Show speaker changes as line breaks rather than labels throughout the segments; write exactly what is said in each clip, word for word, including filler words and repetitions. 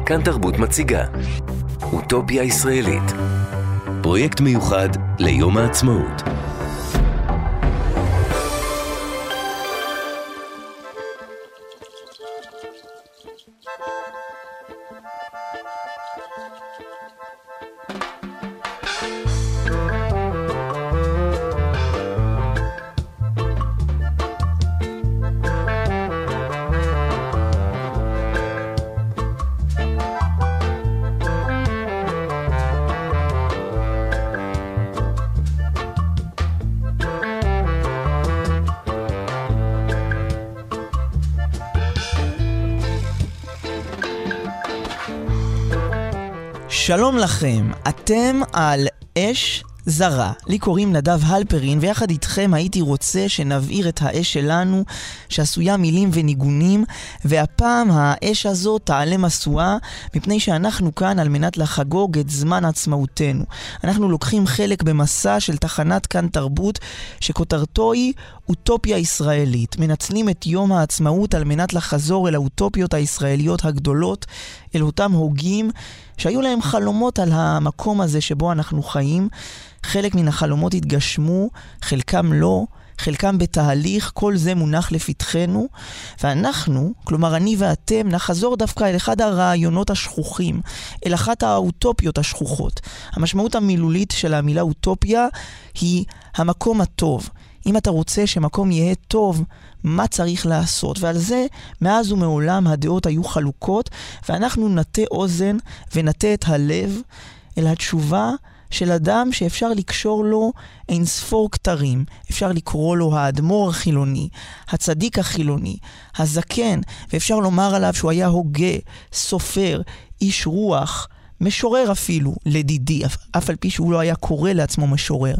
כאן תרבות מציגה אוטופיה ישראלית, פרויקט מיוחד ליום העצמאות.
שלום לכם, אתם על אש זרה. לי קוראים נדב הלפרין, ויחד איתכם הייתי רוצה שנבעיר את האש שלנו, שעשויה מילים וניגונים, והפעם האש הזאת תעלה מסועה, מפני שאנחנו כאן על מנת לחגוג את זמן עצמאותנו. אנחנו לוקחים חלק במסע של תחנת כאן תרבות, שכותרתו היא אוטופיה ישראלית. מנצלים את יום העצמאות על מנת לחזור אל האוטופיות הישראליות הגדולות, אל אותם הוגים שהיו להם חלומות על המקום הזה שבו אנחנו חיים. חלק מן החלומות התגשמו, חלקם לא, חלקם בתהליך, כל זה מונח לפתחנו, ואנחנו, כלומר אני ואתם, נחזור דווקא אל אחד הרעיונות השכוחים, אל אחת האוטופיות השכוחות. המשמעות המילולית של המילה אוטופיה היא המקום הטוב. אם אתה רוצה שמקום יהיה טוב, מה צריך לעשות? ועל זה מאז ומעולם הדעות היו חלוקות, ואנחנו נטה אוזן ונטה את הלב אל התשובה של אדם שאפשר לקשור לו אין ספור כתרים. אפשר לקרוא לו האדמו"ר החילוני, הצדיק החילוני, הזקן, ואפשר לומר עליו שהוא היה הוגה, סופר, איש רוח, משורר אפילו, לדידי, אף, אף על פי שהוא לא היה קורא לעצמו משורר.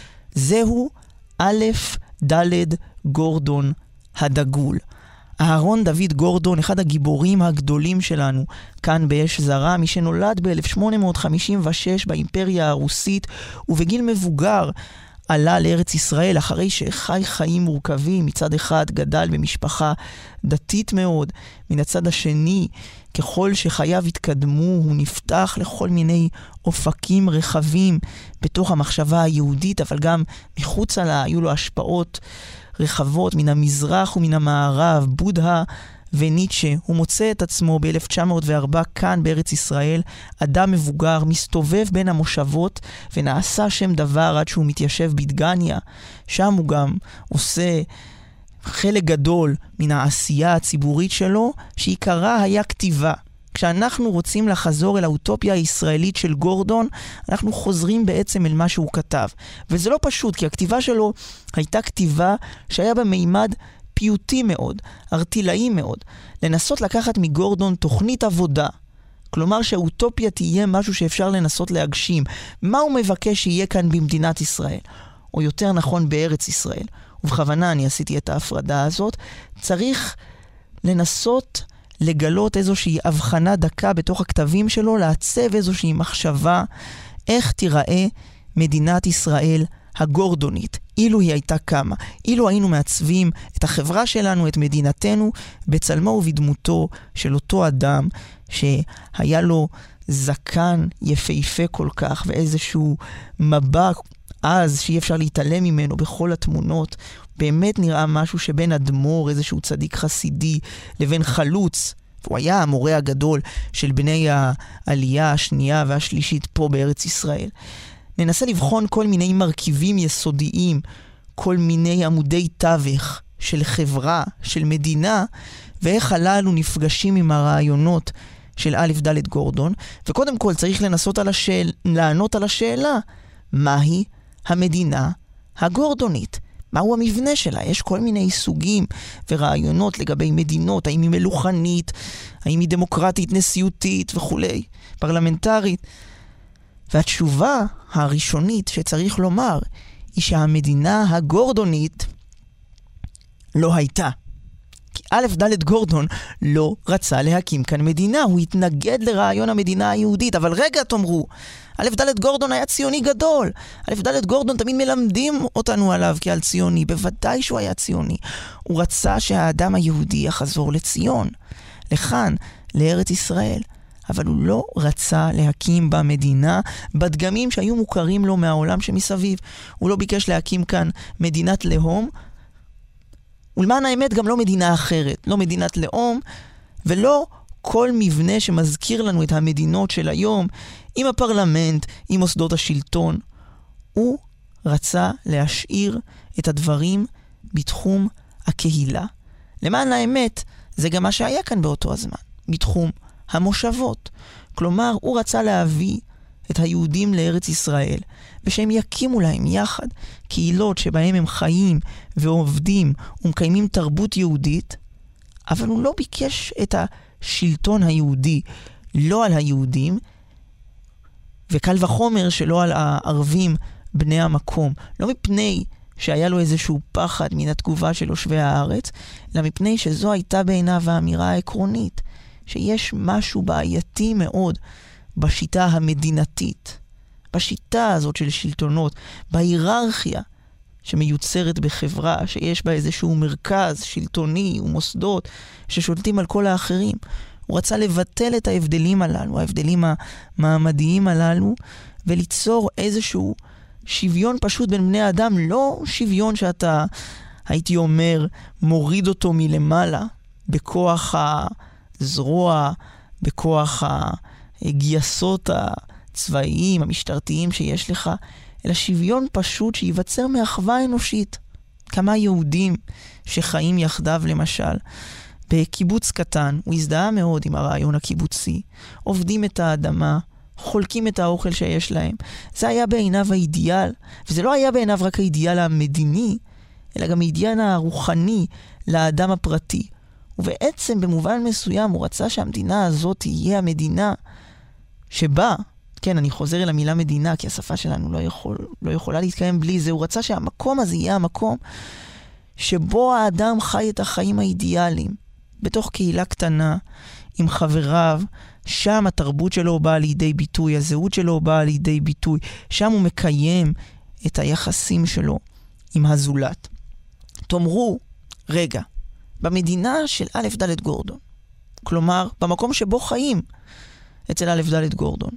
זהו א' ד' גורדון הדגול. אהרון דוד גורדון, אחד הגיבורים הגדולים שלנו כאן באש זרה, מי שנולד ב-אלף שמונה מאות חמישים ושש באימפריה הרוסית, ובגיל מבוגר עלה לארץ ישראל אחרי שחי חיים מורכבים. מצד אחד גדל במשפחה דתית מאוד, מן הצד השני ככל שחייו התקדמו הוא נפתח לכל מיני אופקים רחבים בתוך המחשבה היהודית, אבל גם מחוץ לה היו לו השפעות רחבות מן המזרח ומן המערב, בודה וניטשה. הוא מוצא את עצמו ב-אלף תשע מאות וארבע כאן בארץ ישראל, אדם מבוגר, מסתובב בין המושבות ונעשה שם דבר עד שהוא מתיישב בדגניה. שם הוא גם עושה חלק גדול מן העשייה הציבורית שלו, שעיקרה היה כתיבה. כשאנחנו רוצים לחזור אל האוטופיה הישראלית של גורדון, אנחנו חוזרים בעצם אל מה שהוא כתב. וזה לא פשוט, כי הכתיבה שלו הייתה כתיבה שהיה במימד פיוטי מאוד, ארטילאי מאוד. לנסות לקחת מגורדון תוכנית עבודה, כלומר שהאוטופיה תהיה משהו שאפשר לנסות להגשים. מה הוא מבקש שיהיה כאן במדינת ישראל? או יותר נכון בארץ ישראל. ובכוונה אני עשיתי את ההפרדה הזאת. צריך לנסות לגלות איזושהי הבחנה דקה בתוך הכתבים שלו, לעצב איזושהי מחשבה איך תיראה מדינת ישראל הגורדונית, אילו היא הייתה קמה, אילו היינו מעצבים את החברה שלנו, את מדינתנו, בצלמו ובדמותו של אותו אדם שהיה לו זקן יפהפה כל כך, ואיזשהו מבע אז שאי אפשר להתעלם ממנו בכל התמונות. באמת נראה משהו שבין אדמו"ר, איזשהו צדיק חסידי, לבין חלוץ. הוא היה המורה הגדול של בני העלייה השנייה והשלישית פה בארץ ישראל. ננסה לבחון כל מיני מרכיבים יסודיים, כל מיני עמודי תווך של חברה, של מדינה, ואיך הללו נפגשים עם הרעיונות של א' ד' גורדון. וקודם כל צריך לנסות על השאל, לענות על השאלה, מהי המדינה הגורדונית? מהו המבנה שלה? יש כל מיני סוגים ורעיונות לגבי מדינות, האם היא מלוכנית, האם היא דמוקרטית, נשיאותית וכו', פרלמנטרית. והתשובה הראשונית שצריך לומר היא שהמדינה הגורדונית לא הייתה. כי א' ד' גורדון לא רצה להקים כאן מדינה, הוא התנגד לרעיון המדינה היהודית. אבל רגע, תאמרו, א' ד' גורדון היה ציוני גדול. א' ד' גורדון תמיד מלמדים אותנו עליו כעל ציוני. בוודאי שהוא היה ציוני. הוא רצה שהאדם היהודי יחזור לציון, לכאן, לארץ ישראל. אבל הוא לא רצה להקים במדינה בדגמים שהיו מוכרים לו מהעולם שמסביב. הוא לא ביקש להקים כאן מדינת לאום, ולמען האמת גם לא מדינה אחרת, לא מדינת לאום, ולא כל מבנה שמזכיר לנו את המדינות של היום, עם הפרלמנט, עם מוסדות השלטון. הוא רצה להשאיר את הדברים בתחום הקהילה. למען האמת, זה גם מה שהיה כאן באותו הזמן, בתחום המושבות. כלומר, הוא רצה להביא את היהודים לארץ ישראל, ושהם יקימו להם יחד קהילות שבהם הם חיים ועובדים ומקיימים תרבות יהודית, אבל הוא לא ביקש את השלטון היהודי, לא על היהודים, וקל וחומר שלא על הערבים בני המקום. לא מפני שהיה לו איזשהו פחד מן התגובה של יושבי הארץ, אלא מפני שזו הייתה בעיניו האמירה העקרונית, שיש משהו בעייתי מאוד בשיטה המדינתית, בשיטה הזאת של שלטונות, בהיררכיה שמיוצרת בחברה, שיש בה איזשהו מרכז שלטוני ומוסדות ששולטים על כל האחרים. הוא רצה לבטל את ההבדלים הללו, ההבדלים המעמדיים הללו, וליצור איזשהו שוויון פשוט בין בני אדם, לא שוויון שאתה, הייתי אומר, מוריד אותו מלמעלה, בכוח הזרוע, בכוח הגייסות הצבאיים, המשטרתיים שיש לך, אלא שוויון פשוט שיווצר מאחווה אנושית. כמה יהודים שחיים יחדיו למשל, בקיבוץ קטן, הוא הזדהה מאוד עם הרעיון הקיבוצי, עובדים את האדמה, חולקים את האוכל שיש להם. זה היה בעיניו האידיאל, וזה לא היה בעיניו רק האידיאל המדיני, אלא גם האידיאל הרוחני לאדם הפרטי. ובעצם במובן מסוים הוא רצה שהמדינה הזאת תהיה המדינה שבה, כן, אני חוזר אל המילה מדינה, כי השפה שלנו לא, יכול, לא יכולה להתקיים בלי זה. הוא רצה שהמקום הזה יהיה המקום שבו האדם חי את החיים האידיאליים, בתוך קהילה קטנה, עם חבריו, שם התרבות שלו באה לידי ביטוי, הזהות שלו באה לידי ביטוי, שם הוא מקיים את היחסים שלו עם הזולת. תאמרו, רגע, במדינה של א' ד' גורדון, כלומר, במקום שבו חיים אצל א' ד' גורדון,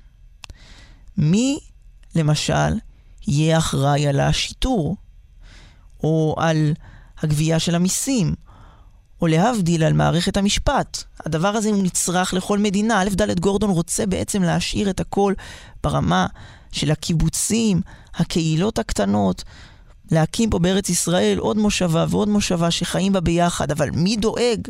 מי, למשל, יהיה אחראי על השיטור, או על הגבייה של המיסים, או להבדיל על מערכת המשפט? הדבר הזה הוא נצרך לכל מדינה. א' ד' גורדון רוצה בעצם להשאיר את הכל ברמה של הקיבוצים, הקהילות הקטנות, להקים פה בארץ ישראל עוד מושבה ועוד מושבה שחיים בה ביחד. אבל מי דואג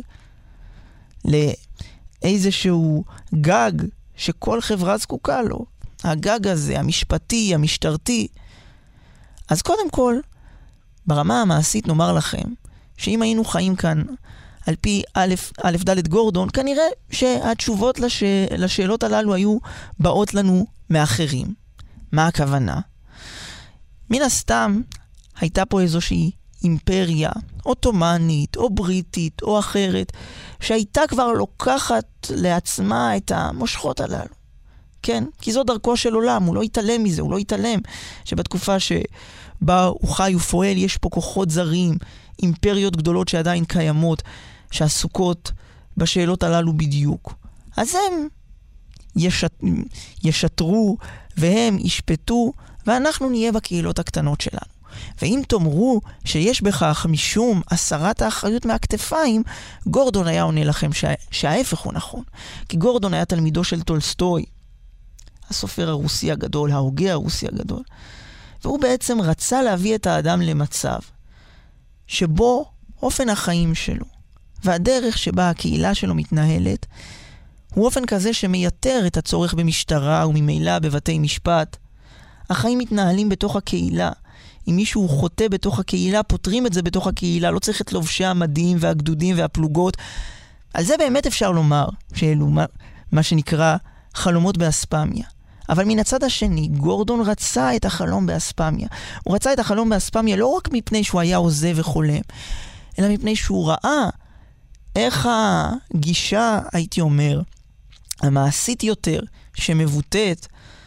לאיזשהו גג שכל חברה זקוקה לו? הגג הזה, המשפטי, המשטרתי. אז קודם כל, ברמה המעשית נאמר לכם, שאם היינו חיים כאן על פי א', א' ד' גורדון, כנראה שהתשובות לש... לשאלות הללו היו באות לנו מאחרים. מה הכוונה? מן הסתם, הייתה פה איזושהי אימפריה, אוטומנית, או בריטית, או אחרת, שהייתה כבר לוקחת לעצמה את המושכות הללו. כן? כי זו דרכו של עולם, הוא לא יתעלם מזה, הוא לא יתעלם שבתקופה שבה הוא חי ופועל, יש פה כוחות זרים, אימפריות גדולות שעדיין קיימות, שעסוקות בשאלות הללו בדיוק. אז הם ישת... ישתרו והם ישפטו, ואנחנו נהיה בקהילות הקטנות שלנו. ואם תאמרו שיש בכך משום הסרת האחריות מהכתפיים, גורדון היה עונה לכם שה... שההפך הוא נכון. כי גורדון היה תלמידו של טולסטוי, הסופר הרוסי הגדול, ההוגה הרוסי הגדול. והוא בעצם רצה להביא את האדם למצב שבו אופן החיים שלו והדרך שבה הקהילה שלו מתנהלת הוא אופן כזה שמייתר את הצורך במשטרה וממילא בבתי משפט. החיים מתנהלים בתוך הקהילה. אם מישהו חוטא בתוך הקהילה, פותרים את זה בתוך הקהילה. לא צריך את לובשי המדים והגדודים והפלוגות. על זה באמת אפשר לומר שאלו מה, מה שנקרא חלומות באספמיה. אבל מן הצד השני, גורדון רצה את החלום באספמיה. הוא רצה את החלום באספמיה לא רק מפני שהוא היה עוזב וחולם, אלא מפני שהוא ראה איך הגישה, הייתי אומר, המעשית יותר, שמבוטאת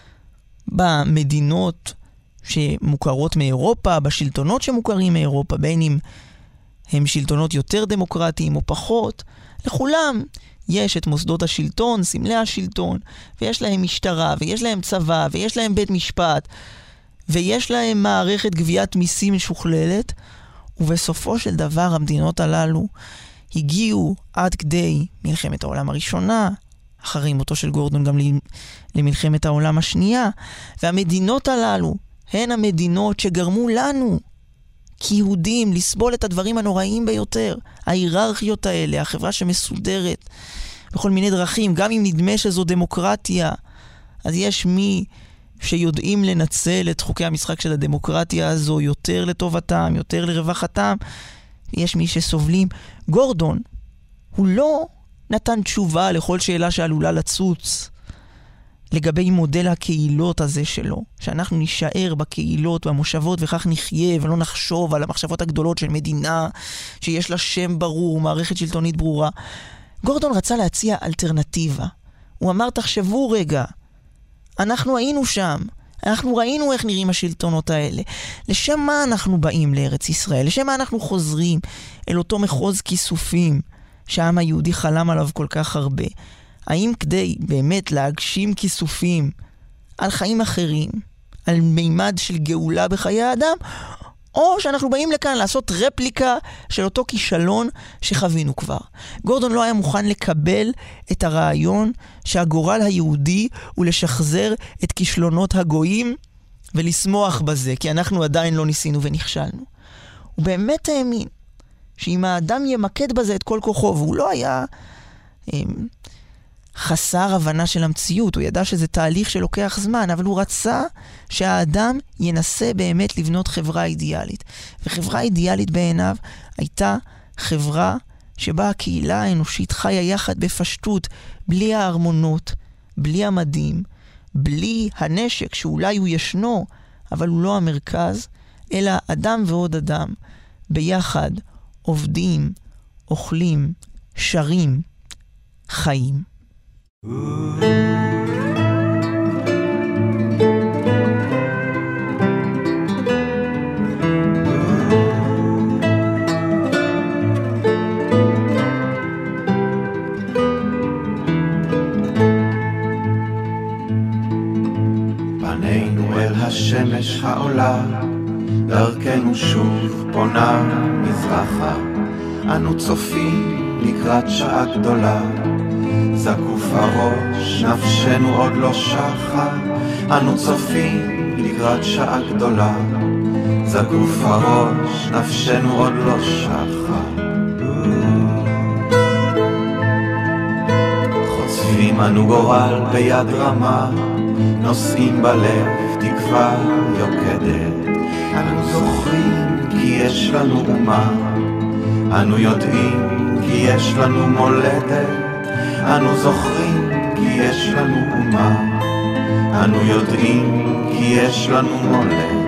במדינות שמוכרות מאירופה, בשלטונות שמוכרים מאירופה, בין אם הם שלטונות יותר דמוקרטיים או פחות, לכולם יש את מוסדות השלטון, סמלי השלטון, ויש להם משטרה, ויש להם צבא, ויש להם בית משפט, ויש להם מערכת גביית מיסים משוכללת, ובסופו של דבר המדינות הללו הגיעו עד כדי מלחמת העולם הראשונה, אחרי מותו של גורדון גם למלחמת העולם השנייה, והמדינות הללו הן המדינות שגרמו לנו כיהודים לסבול את הדברים הנוראים ביותר, ההיררכיות האלה, החברה שמסודרת בכל מיני דרכים, גם אם נדמה שזו דמוקרטיה, אז יש מי שיודעים לנצל את חוקי המשחק של הדמוקרטיה הזו יותר לטובתם, יותר לרווחתם, יש מי שסובלים. גורדון, הוא לא נתן תשובה לכל שאלה שעלולה לצוץ לגבי מודל הקהילות הזה שלו, שאנחנו נשאר בקהילות, במושבות, וכך נחיה ולא נחשוב על המחשבות הגדולות של מדינה שיש לה שם ברור, מערכת שלטונית ברורה. גורדון רצה להציע אלטרנטיבה. הוא אמר, תחשבו רגע, אנחנו היינו שם, אנחנו ראינו איך נראים השלטונות האלה. לשם מה אנחנו באים לארץ ישראל? לשם מה אנחנו חוזרים אל אותו מחוז כיסופים שהעם היהודי חלם עליו כל כך הרבה? האם כדי באמת להגשים כיסופים על חיים אחרים, על מימד של גאולה בחיי האדם, או שאנחנו באים לכאן לעשות רפליקה של אותו כישלון שחווינו כבר? גורדון לא היה מוכן לקבל את הרעיון שהגורל היהודי הוא לשחזר את כישלונות הגויים ולסמוח בזה, כי אנחנו עדיין לא ניסינו ונכשלנו. הוא באמת האמין שאם האדם ימקד בזה את כל כוחו, והוא לא היה הם, חסר הבנה של המציאות, הוא ידע שזה תהליך שלוקח זמן, אבל הוא רצה שהאדם ינסה באמת לבנות חברה אידיאלית. וחברה אידיאלית בעיניו הייתה חברה שבה הקהילה האנושית חיה יחד בפשטות, בלי הארמונות, בלי המדים, בלי הנשק שאולי הוא ישנו, אבל הוא לא המרכז, אלא אדם ועוד אדם, ביחד עובדים, אוכלים, שרים, חיים.
פנינו אל השמש העולה, דרכנו שוב פונה מזרחה, אנו צופים לקראת שעה גדולה, זקוף הראש, נפשנו עוד לא שחה, אנו צופים לקראת שעה גדולה, זקוף הראש, נפשנו עוד לא שחה. חושפים אנו גורל ביד רמה, נושאים בלב תקווה יוקדת, אנו זוכרים כי יש לנו אומה, אנו יודעים כי יש לנו מולדת, אנו זוכרים כי יש לנו אומה, אנו יודעים כי יש לנו מולדת.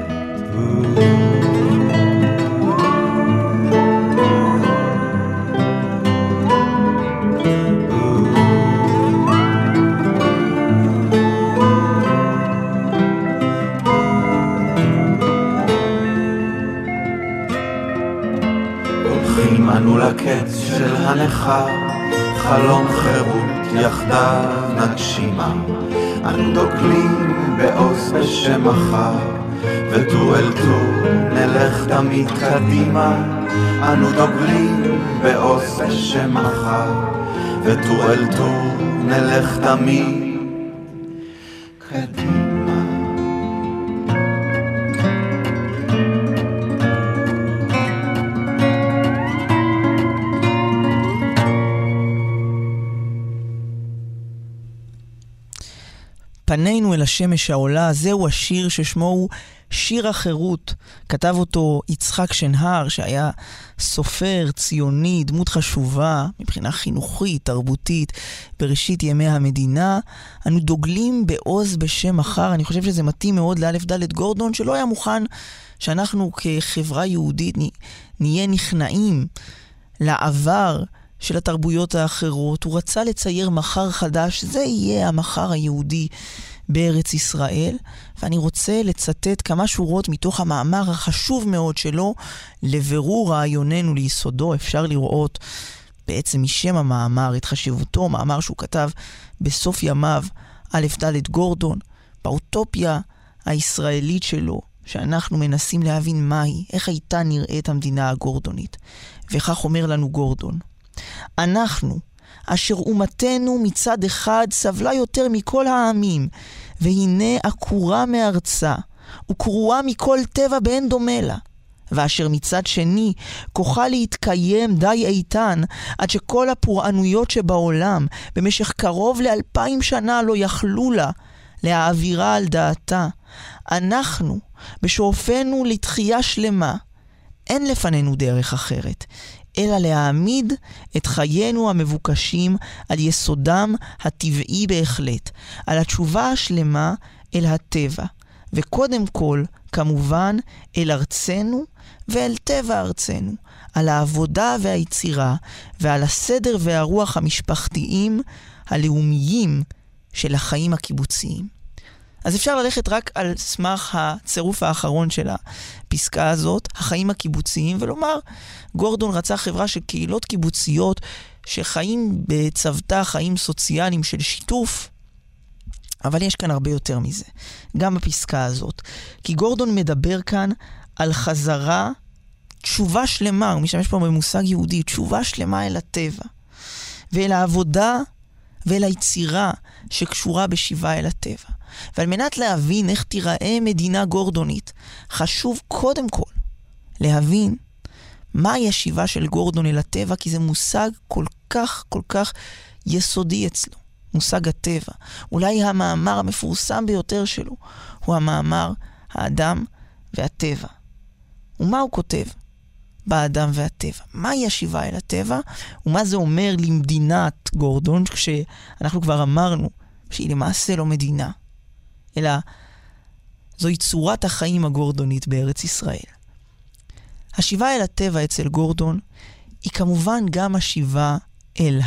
הולכים אנו לקץ של הנחה, חלום חירות יחדיו נגשימה, אנו דוקלים בעוז בשם מחר, וטור אל טור נלך תמיד קדימה, אנו דוקלים בעוז בשם מחר, וטור אל טור נלך תמיד קדימה.
פנינו אל השמש העולה, זהו השיר ששמו הוא שיר החירות. כתב אותו יצחק שנהר, שהיה סופר ציוני, דמות חשובה מבחינה חינוכית, תרבותית, בראשית ימי המדינה. אנו דוגלים בעוז בשם מחר. אני חושב שזה מתאים מאוד לאלף ד' גורדון, שלא היה מוכן שאנחנו כחברה יהודית נהיה נכנעים לעבר של התרבויות האחרות. הוא רצה לצייר מחר חדש, זה יהיה המחר היהודי בארץ ישראל, ואני רוצה לצטט כמה שורות מתוך המאמר החשוב מאוד שלו, לבירור רעיוננו ליסודו. אפשר לראות בעצם משם המאמר, את חשיבותו, מאמר שהוא כתב בסוף ימיו, א' ד' גורדון, באוטופיה הישראלית שלו, שאנחנו מנסים להבין מהי, איך הייתה נראית המדינה הגורדונית. וכך אומר לנו גורדון, אנחנו, אשר אומתנו מצד אחד סבלה יותר מכל העמים, והנה עקורה מארצה, וקרועה מכל טבע באין דומה לה, ואשר מצד שני כוחה להתקיים די איתן, עד שכל הפורענויות שבעולם במשך קרוב לאלפיים שנה לא יכלו לה להעבירה על דעתה. אנחנו, בשואפנו לתחייה שלמה, אין לפנינו דרך אחרת, אלא להעמיד את חיינו המבוקשים על יסודם הטבעי בהחלט, על התשובה השלמה אל הטבע, וקודם כל, כמובן, אל ארצנו ואל טבע ארצנו, על העבודה והיצירה, ועל הסדר והרוח המשפחתיים הלאומיים של החיים הקיבוציים. אז אפשר ללכת רק על סמך הצירוף האחרון של הפסקה הזאת, החיים הקיבוציים, ולומר, גורדון רצה חברה של קהילות קיבוציות שחיים בצוותא חיים סוציאליים של שיתוף, אבל יש כאן הרבה יותר מזה, גם בפסקה הזאת. כי גורדון מדבר כאן על חזרה, תשובה שלמה, הוא משתמש פה במושג יהודי, תשובה שלמה אל הטבע, ואל העבודה ואל היצירה שקשורה בשיבה אל הטבע. ועל מנת להבין איך תיראה מדינה גורדונית, חשוב קודם כל להבין מהי השיבה של גורדון אל הטבע, כי זה מושג כל כך כל כך יסודי אצלו, מושג הטבע. אולי המאמר המפורסם ביותר שלו הוא המאמר האדם והטבע. ומה הוא כותב באדם והטבע? מהי השיבה אל הטבע? ומה זה אומר למדינת גורדון, כשאנחנו כבר אמרנו שהיא למעשה לא מדינה, אלא זוהי צורת החיים הגורדונית בארץ ישראל. השיבה אל הטבע אצל גורדון היא כמובן גם השיבה אל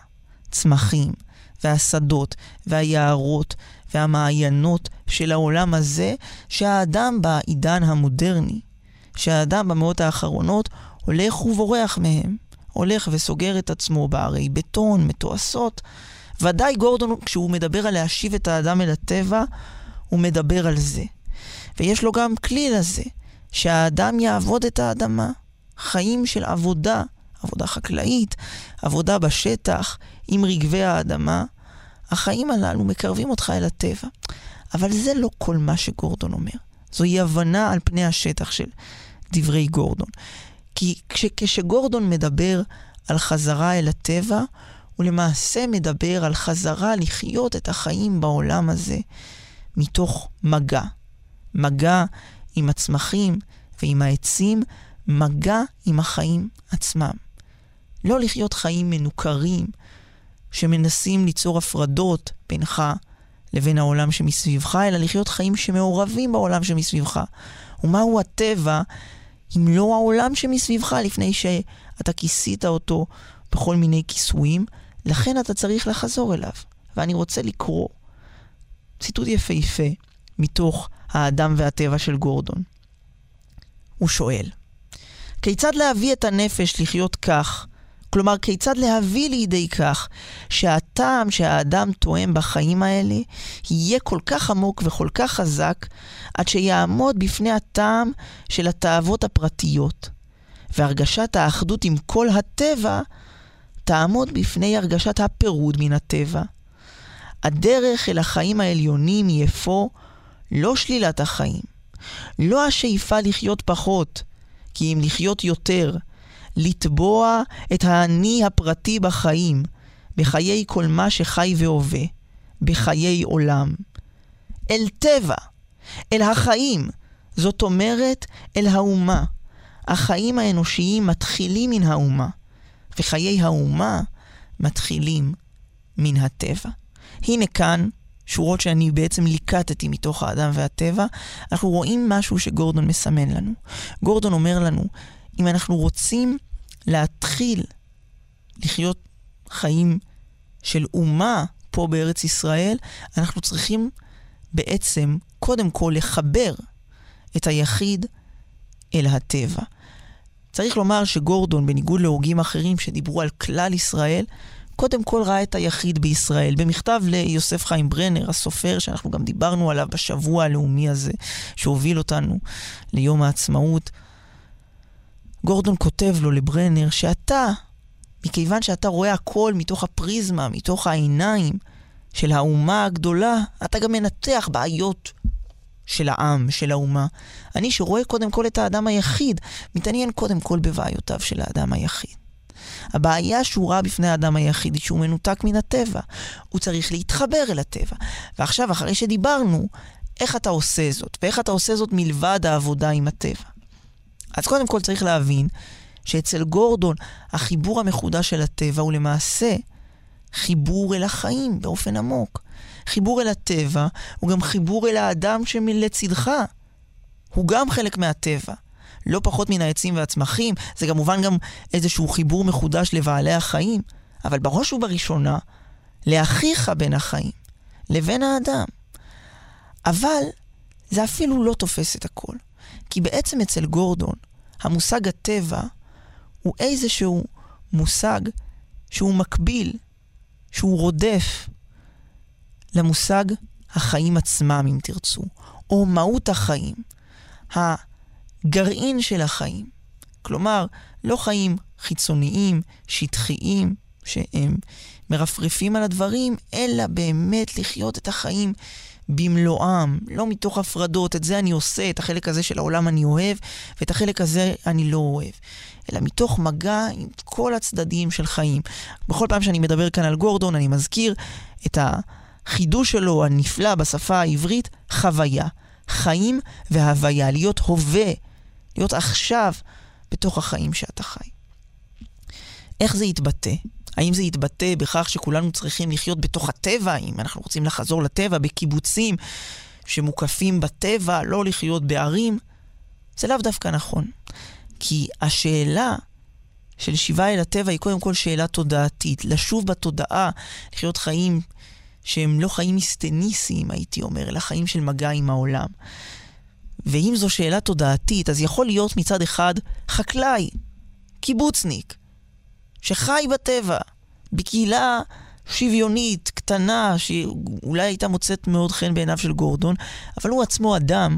הצמחים והשדות והיערות והמעיינות של העולם הזה, שהאדם בעידן המודרני, שהאדם במאות האחרונות הולך ובורח מהם, הולך וסוגר את עצמו בערי בטון, מתועשות. ודאי גורדון, כשהוא מדבר על להשיב את האדם אל הטבע, הוא מדבר על זה. ויש לו גם כלי לזה, שהאדם יעבוד את האדמה, חיים של עבודה, עבודה חקלאית, עבודה בשטח, עם רגבי האדמה. החיים הללו מקרבים אותך אל הטבע. אבל זה לא כל מה שגורדון אומר. זוהי הבנה על פני השטח של דברי גורדון. כי כש, כשגורדון מדבר על חזרה אל הטבע, הוא למעשה מדבר על חזרה לחיות את החיים בעולם הזה מתוך מגע. מגע עם הצמחים ועם העצים, מגע עם החיים עצמם. לא לחיות חיים מנוכרים שמנסים ליצור הפרדות בינך לבין העולם שמסביבך, אלא לחיות חיים שמעורבים בעולם שמסביבך. ומהו הטבע אם לא העולם שמסביבך, לפני שאתה כיסית אותו בכל מיני כיסויים? לכן אתה צריך לחזור אליו. ואני רוצה לקרוא ציטוט יפהפה מתוך האדם והטבע של גורדון. הוא שואל, כיצד להביא את הנפש לחיות כך? כלומר, כיצד להביא לידי כך שהטעם שהאדם תואם בחיים האלה יהיה כל כך עמוק וכל כך חזק, עד שיעמוד בפני הטעם של התאוות הפרטיות, והרגשת האחדות עם כל הטבע תעמוד בפני הרגשת הפירוד מן הטבע. הדרך אל החיים העליונים היא אפוא לא שלילת החיים, לא השאיפה לחיות פחות, כי אם לחיות יותר, לטבוע את האני הפרטי בחיים, בחיי כל מה שחי והווה, בחיי עולם. אל טבע, אל החיים, זאת אומרת אל האומה. החיים האנושיים מתחילים מן האומה, וחיי האומה מתחילים מן הטבע. הנה כאן, שורות שאני בעצם ליקטתי מתוך האדם והטבע, אנחנו רואים משהו שגורדון מסמן לנו. גורדון אומר לנו, אם אנחנו רוצים להתחיל לחיות חיים של אומה פה בארץ ישראל, אנחנו צריכים בעצם קודם כל לחבר את היחיד אל הטבע. צריך לומר שגורדון, בניגוד להוגים אחרים שדיברו על כלל ישראל, קודם כל ראה את היחיד בישראל. במכתב ליוסף חיים ברנר, הסופר שאנחנו גם דיברנו עליו בשבוע הלאומי הזה, שהוביל אותנו ליום העצמאות, גורדון כותב לו לברנר שאתה, מכיוון שאתה רואה הכל מתוך הפריזמה, מתוך העיניים של האומה הגדולה, אתה גם מנתח בעיות של העם, של האומה. אני שרואה קודם כל את האדם היחיד, מתעניין קודם כל בבעיותיו של האדם היחיד. הבעיה שהוא ראה בפני האדם היחיד היא שהוא מנותק מן הטבע. הוא צריך להתחבר אל הטבע. ועכשיו, אחרי שדיברנו, איך אתה עושה זאת? ואיך אתה עושה זאת מלבד העבודה עם הטבע? אז קודם כל צריך להבין שאצל גורדון החיבור המחודש של הטבע הוא למעשה חיבור אל החיים באופן עמוק. חיבור אל הטבע הוא גם חיבור אל האדם שמלצדך. הוא גם חלק מהטבע. לא פחות מן העצים והצמחים, זה כמובן גם איזשהו חיבור מחודש לבעלי החיים, אבל בראש ובראשונה, לאחיך בין החיים, לבין האדם. אבל זה אפילו לא תופס את הכל, כי בעצם אצל גורדון, המושג הטבע הוא איזשהו מושג שהוא מקביל, שהוא רודף למושג החיים עצמם, אם תרצו, או מהות החיים, הגרעין של החיים. כלומר, לא חיים חיצוניים, שטחיים, שהם מרפרפים על הדברים, אלא באמת לחיות את החיים במלואם, לא מתוך הפרדות. את זה אני עושה, את החלק הזה של העולם אני אוהב, ואת החלק הזה אני לא אוהב. אלא מתוך מגע עם כל הצדדים של חיים. בכל פעם שאני מדבר כאן על גורדון, אני מזכיר את החידוש שלו הנפלא בשפה העברית, חוויה. חיים והוויה, להיות הווה, להיות עכשיו בתוך החיים שאתה חי. איך זה יתבטא? האם זה יתבטא בכך שכולנו צריכים לחיות בתוך הטבע? אם אנחנו רוצים לחזור לטבע בקיבוצים שמוקפים בטבע, לא לחיות בערים? זה לאו דווקא נכון. כי השאלה של שיבה אל הטבע היא קודם כל שאלה תודעתית. לשוב בתודעה, לחיות חיים שהם לא חיים מיסטניסיים, הייתי אומר, אלא חיים של מגע עם העולם. ואם זו שאלה תודעתית, אז יכול להיות מצד אחד חקלאי, קיבוצניק, שחי בטבע, בקהילה שוויונית, קטנה, שאולי הייתה מוצאת מאוד חן בעיניו של גורדון, אבל הוא עצמו אדם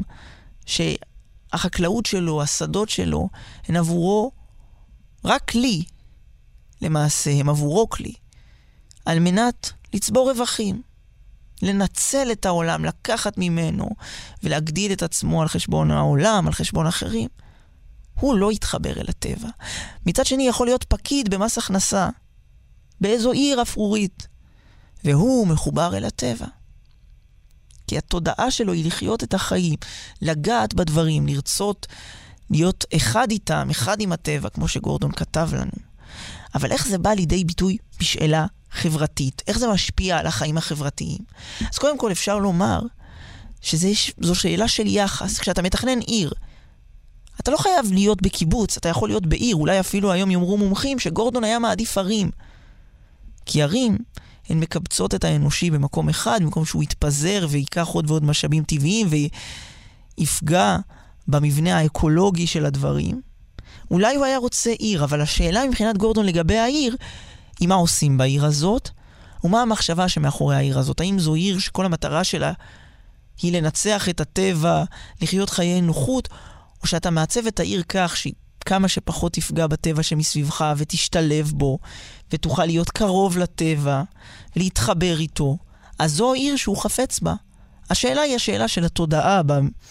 שהחקלאות שלו, השדות שלו, הן עבורו רק כלי, למעשה, הם עבורו כלי, על מנת לצבור רווחים, לנצל את העולם, לקחת ממנו, ולהגדיל את עצמו על חשבון העולם, על חשבון אחרים. הוא לא יתחבר אל הטבע. מצד שני יכול להיות פקיד במס הכנסה, באיזו עיר אפרורית, והוא מחובר אל הטבע. כי התודעה שלו היא לחיות את החיים, לגעת בדברים, לרצות להיות אחד איתם, אחד עם הטבע, כמו שגורדון כתב לנו. אבל איך זה בא לידי ביטוי בשאלה חברתית? איך זה משפיע על החיים החברתיים? אז קודם כל אפשר לומר שזו שאלה של יחס. כשאתה מתכנן עיר, אתה לא חייב להיות בקיבוץ, אתה יכול להיות בעיר. אולי אפילו היום יאמרו מומחים שגורדון היה מעדיף ערים. כי ערים הן מקבצות את האנושי במקום אחד, במקום שהוא יתפזר ויקח עוד ועוד משאבים טבעיים ויפגע במבנה האקולוגי של הדברים. אולי הוא היה רוצה עיר, אבל השאלה מבחינת גורדון לגבי העיר, היא מה עושים בעיר הזאת, ומה המחשבה שמאחורי העיר הזאת. האם זו עיר שכל המטרה שלה היא לנצח את הטבע, לחיות חיי נוחות, או שאתה מעצב את העיר כך שהיא כמה שפחות תפגע בטבע שמסביבך ותשתלב בו, ותוכל להיות קרוב לטבע, להתחבר איתו. אז זו עיר שהוא חפץ בה. השאלה היא השאלה של התודעה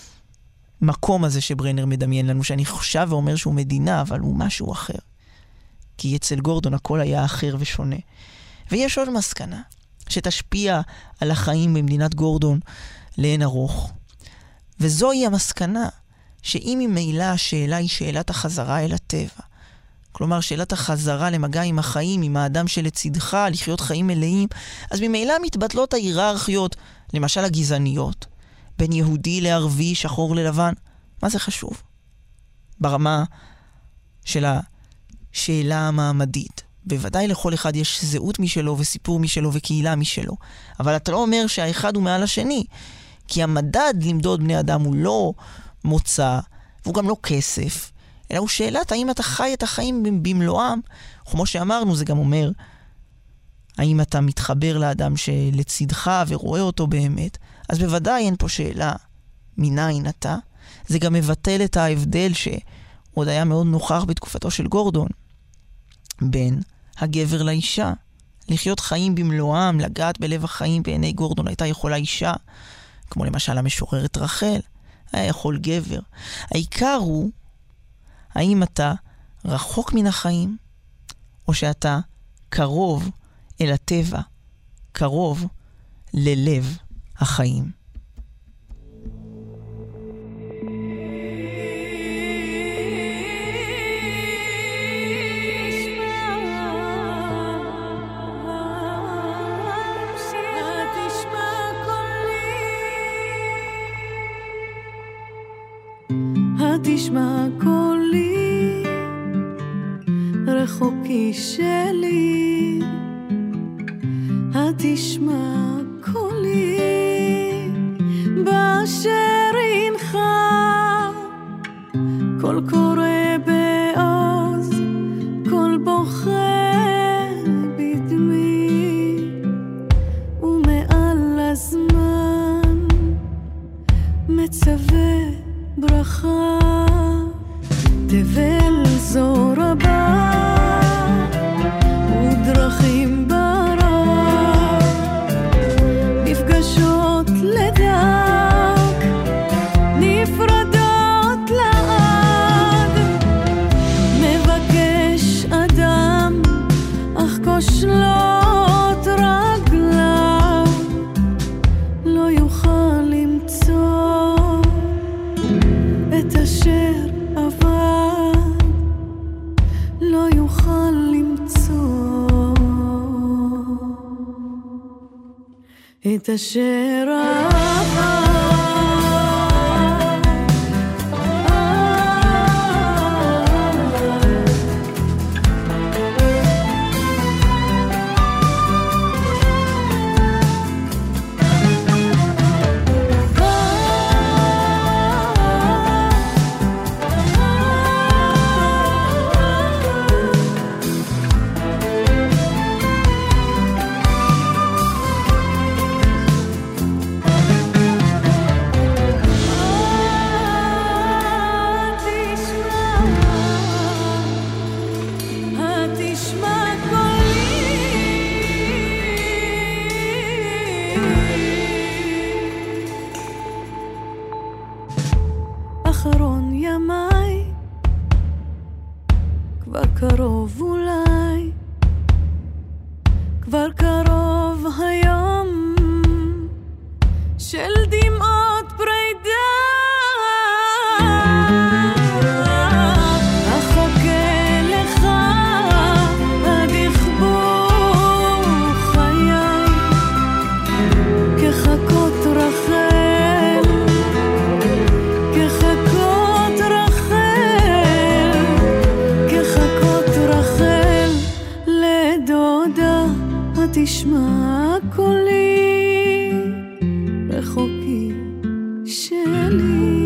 במקום הזה שברנר מדמיין לנו, שאני חושב ואומר שהוא מדינה, אבל הוא משהו אחר. כי אצל גורדון הכל היה אחר ושונה. ויש עוד מסקנה שתשפיע על החיים במדינת גורדון לאין ארוך. וזוהי המסקנה שאם ממילא השאלה היא שאלת החזרה אל הטבע, כלומר שאלת החזרה למגע עם החיים, עם האדם שלצדך, לחיות חיים מלאים, אז ממילא מתבטלות ההיררכיות, למשל הגזעניות, בין יהודי לערבי, שחור ללבן. מה זה חשוב? ברמה של השאלה המעמדית. בוודאי לכל אחד יש זהות משלו וסיפור משלו וקהילה משלו. אבל אתה לא אומר שהאחד הוא מעל השני. כי המדד למדוד בני אדם הוא לא מוצא, והוא גם לא כסף, אלא הוא שאלת האם אתה חי את החיים במלואם. כמו שאמרנו, זה גם אומר, האם אתה מתחבר לאדם שלצדך ורואה אותו באמת. אז בוודאי אין פה שאלה מניין אתה. זה גם מבטל את ההבדל שעוד היה מאוד נוכח בתקופתו של גורדון, בין הגבר לאישה. לחיות חיים במלואם, לגעת בלב החיים. בעיני גורדון הייתה יכולה אישה, כמו למשל המשוררת רחל, היה יכול גבר. העיקר הוא, האם אתה רחוק מן החיים, או שאתה קרוב אל הטבע, קרוב ללב החיים.
תשמע קולי, רחוקי שלי, התשמע קולי, באשר אינך, קול קורא בעוז, קול בוכה בדמי, ומעל הזמן מצווה ברכה. תבל זו רבה ודרכים ברב, נפגשות לדק, נפרדות לעד, מבקש אדם אך כושלות רגליו, לא יוכל למצוא את אשר לא יוכל למצוא את אשר אהב. אחרון ימיי, כבר קרוב אולי, כבר קרוב היום של דמעות פרידה, אחכה לך עד יכבו חיי, כחכות רחל, כחכות רחל, כחכות רחל לדודה, התשמע קולי, רחוקי שלי.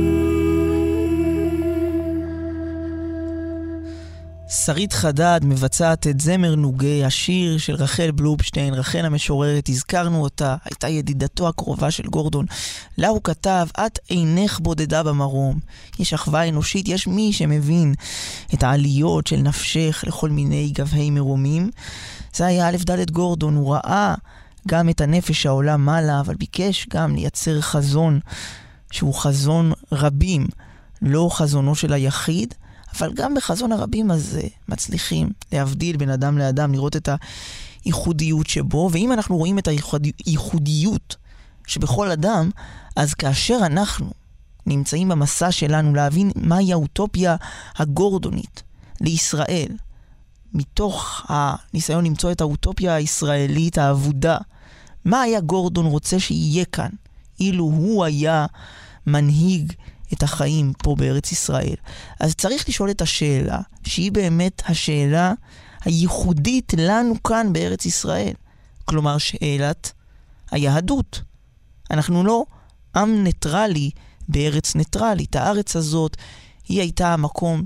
שרית חדד מבצעת את זמר נוגי, השיר של רחל בלובשטיין, רחל המשוררת, הזכרנו אותה, הייתה ידידתו הקרובה של גורדון. לה הוא כתב, את אינך בודדה במרום. יש אחווה אנושית, יש מי שמבין את העליות של נפשך לכל מיני גבהי מרומים. זה היה א' ד' גורדון, הוא ראה גם את הנפש העולה מעלה, אבל ביקש גם לייצר חזון, שהוא חזון רבים, לא חזונו של היחיד, אבל גם בחזון הרבים הזה מצליחים להבדיל בין אדם לאדם, לראות את הייחודיות שבו, ואם אנחנו רואים את הייחודיות שבכל אדם, אז כאשר אנחנו נמצאים במסע שלנו להבין מהי האוטופיה הגורדונית לישראל, מתוך הניסיון למצוא את האוטופיה הישראלית העבודה, מה היה גורדון רוצה שיהיה כאן, אילו הוא היה מנהיג את החיים פה בארץ ישראל. אז צריך לשאול את השאלה, שהיא באמת השאלה הייחודית לנו כאן בארץ ישראל. כלומר, שאלת היהדות. אנחנו לא עם ניטרלי בארץ ניטרלית. הארץ הזאת, היא הייתה המקום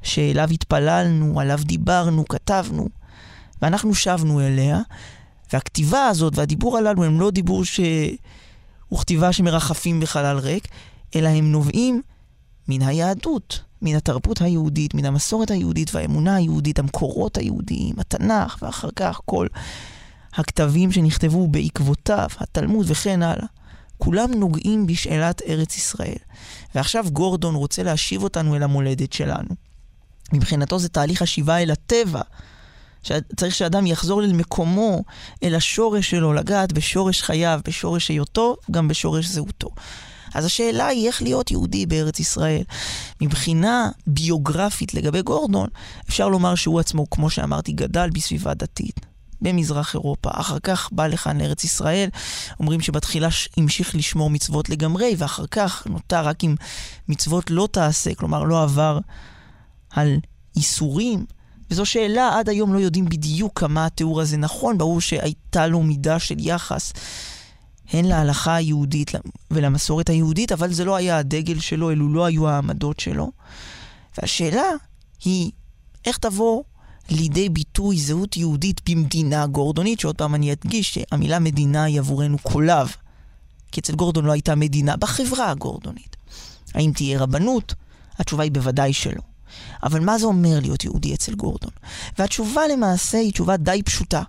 שאליו התפללנו, עליו דיברנו, כתבנו, ואנחנו שבנו אליה, והכתיבה הזאת והדיבור הללו הם לא דיבור שהוא כתיבה שמרחפים בחלל ריק, אלא הם נובעים מן היהדות, מן התרבות היהודית, מן המסורת היהודית והאמונה היהודית, המקורות היהודיים, התנ"ך, ואחר כך כל הכתבים שנכתבו בעקבותיו, התלמוד וכן הלאה. כולם נוגעים בשאלת ארץ ישראל. ועכשיו גורדון רוצה להשיב אותנו אל המולדת שלנו. מבחינתו זה תהליך השיבה אל הטבע. צריך שאדם יחזור אל מקומו, אל השורש שלו, לגעת בשורש חייו, בשורש היותו, גם בשורש זהותו. אז השאלה היא איך להיות יהודי בארץ ישראל. מבחינה ביוגרפית לגבי גורדון, אפשר לומר שהוא עצמו, כמו שאמרתי, גדל בסביבה דתית, במזרח אירופה. אחר כך בא לכאן לארץ ישראל, אומרים שבתחילה המשיך לשמור מצוות לגמרי, ואחר כך נותר רק עם מצוות לא תעשה, כלומר לא עבר על איסורים. וזו שאלה, עד היום לא יודעים בדיוק כמה התיאור הזה נכון, ברור שהייתה לו מידה של יחס, הן להלכה היהודית ולמסורת היהודית, אבל זה לא היה הדגל שלו, אלו לא היו העמדות שלו. והשאלה היא, איך תבוא לידי ביטוי זהות יהודית במדינה גורדונית, שעוד פעם אני אדגיש שהמילה מדינה היא עבורנו קולב, כי אצל גורדון לא הייתה מדינה בחברה הגורדונית. האם תהיה רבנות? התשובה היא בוודאי שלא. אבל מה זה אומר להיות יהודי אצל גורדון? והתשובה למעשה היא תשובה די פשוטה.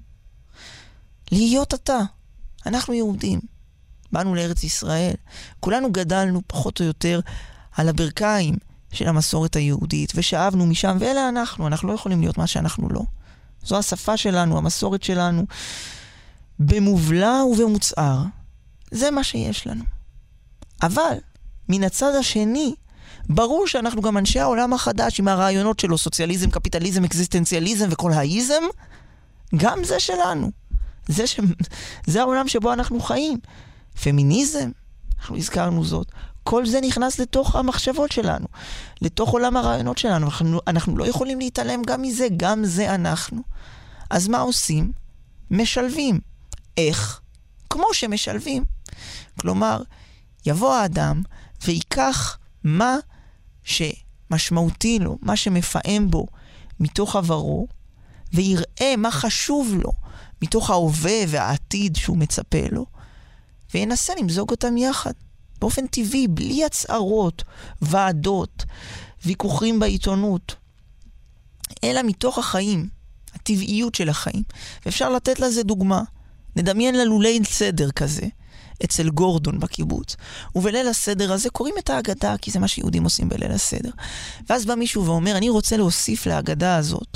להיות אתה. אנחנו יהודים. באנו לארץ ישראל. כולנו גדלנו פחות או יותר על הברכיים של המסורת היהודית, ושאבנו משם, ואלה אנחנו. אנחנו לא יכולים להיות מה שאנחנו לא. זו השפה שלנו, המסורת שלנו. במובלע ובמוצער. זה מה שיש לנו. אבל, מן הצד השני, ברור שאנחנו גם אנשי העולם החדש עם הרעיונות שלו, סוציאליזם, קפיטליזם, אקזיסטנציאליזם וכל האיזם, גם זה שלנו. זה, ש... זה העולם שבו אנחנו חיים. פמיניזם, אנחנו הזכרנו זאת. כל זה נכנס לתוך המחשבות שלנו, לתוך עולם הרעיונות שלנו. אנחנו, אנחנו לא יכולים להתעלם גם מזה, גם זה אנחנו. אז מה עושים? משלבים. איך? כמו שמשלבים. כלומר, יבוא האדם ויקח מה שמשמעותי לו, מה שמפעם בו מתוך עברו, ויראה מה חשוב לו מתוך ההווה והעתיד שהוא מצפה לו, וינסה למזוג אותם יחד, באופן טבעי, בלי הצערות, ועדות, ויכוחים בעיתונות, אלא מתוך החיים, הטבעיות של החיים. ואפשר לתת לזה דוגמה. נדמיין ללולי סדר כזה, אצל גורדון בקיבוץ. ובליל הסדר הזה קוראים את ההגדה, כי זה מה שיהודים עושים בליל הסדר. ואז בא מישהו ואומר, אני רוצה להוסיף להגדה הזאת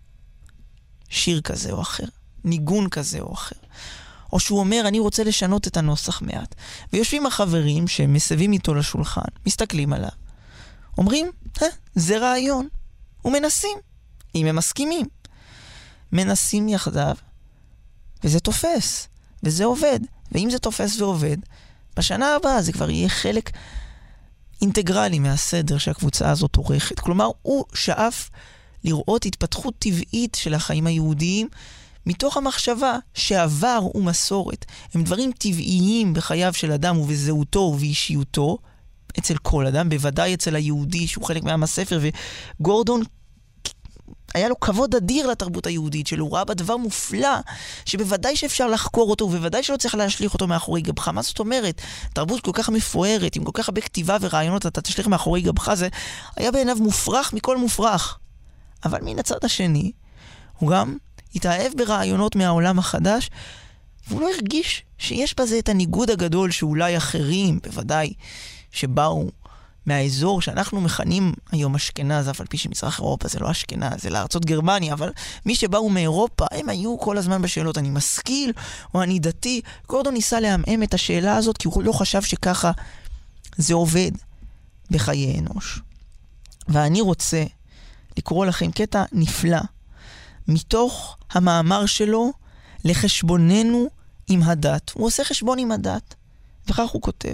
שיר כזה או אחר, ניגון כזה או אחר. או שהוא אומר, אני רוצה לשנות את הנוסח מעט. ויושבים החברים שמסבים איתו לשולחן, מסתכלים עליו, אומרים, אה, זה רעיון. ומנסים, אם הם מסכימים. מנסים יחדיו, וזה תופס, וזה עובד. ואם זה תופס ועובד, בשנה הבאה זה כבר יהיה חלק אינטגרלי מהסדר שהקבוצה הזאת עורכת. כלומר, הוא שאף לראות התפתחות טבעית של החיים היהודיים, מתוך המחשבה שעבר ומסורת הם דברים טבעיים בחייו של אדם ובזהותו ובאישיותו, אצל כל אדם, בוודאי אצל היהודי שהוא חלק מעם הספר, וגורדון היה לו כבוד אדיר לתרבות היהודית שלו, הוא ראה בדבר מופלא, שבוודאי שאפשר לחקור אותו, ובוודאי שלא צריך להשליך אותו מאחורי גבך. מה זאת אומרת? תרבות כל כך מפוארת, עם כל כך הרבה כתיבה ורעיונות, אתה תשליך מאחורי גבך, זה היה בעיניו מופרך מכל מופרך. אבל מן הצד השני, הוא גם התאהב ברעיונות מהעולם החדש, והוא לא הרגיש שיש בזה את הניגוד הגדול שאולי אחרים, בוודאי, שבאו מהאזור שאנחנו מכנים היום אשכנז, אף על פי שמזרח אירופה זה לא אשכנז, זה לארצות גרמניה, אבל מי שבאו מאירופה, הם היו כל הזמן בשאלות, אני משכיל או אני דתי. גורדון ניסה להמאם את השאלה הזאת, כי הוא לא חשב שככה זה עובד בחיי אנוש. ואני רוצה לקרוא לכם קטע נפלא, מתוך המאמר שלו לחשבוננו עם הדת. הוא עושה חשבון עם הדת, וכך הוא כותב.